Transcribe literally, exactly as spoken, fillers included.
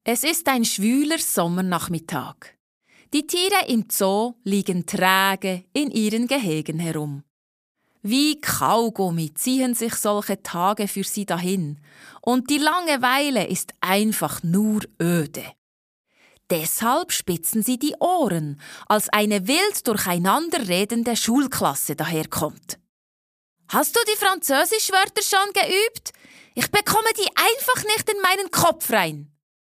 Es ist ein schwüler Sommernachmittag. Die Tiere im Zoo liegen träge in ihren Gehegen herum. Wie Kaugummi ziehen sich solche Tage für sie dahin, und die Langeweile ist einfach nur öde. Deshalb spitzen sie die Ohren, als eine wild durcheinander redende Schulklasse daherkommt. »Hast du die Französischwörter schon geübt? Ich bekomme die einfach nicht in meinen Kopf rein.«